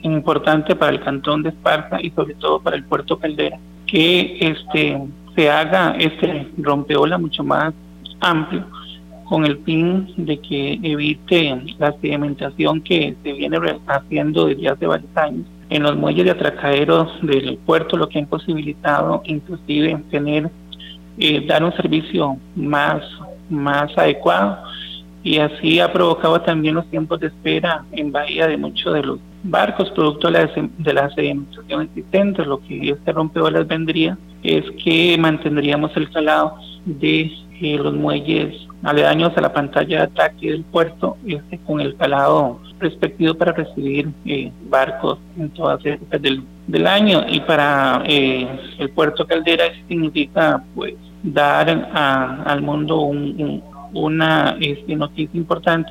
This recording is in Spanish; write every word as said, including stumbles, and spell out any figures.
importante para el cantón de Esparza y sobre todo para el puerto Caldera, que este se haga este rompeola mucho más amplio, con el fin de que evite la sedimentación que se viene haciendo desde hace varios años en los muelles de atracaderos del puerto, lo que ha imposibilitado inclusive tener, eh, dar un servicio más, más adecuado, y así ha provocado también los tiempos de espera en bahía de muchos de los barcos, producto de la, de la sedimentación existente. Lo que este rompeolas vendría es que mantendríamos el calado de eh, los muelles aledaños a la pantalla de ataque del puerto, este, con el calado respectivo para recibir eh, barcos en todas épocas del, del año. Y para eh, el puerto Caldera significa pues dar a, al mundo un, un, una este, noticia importante.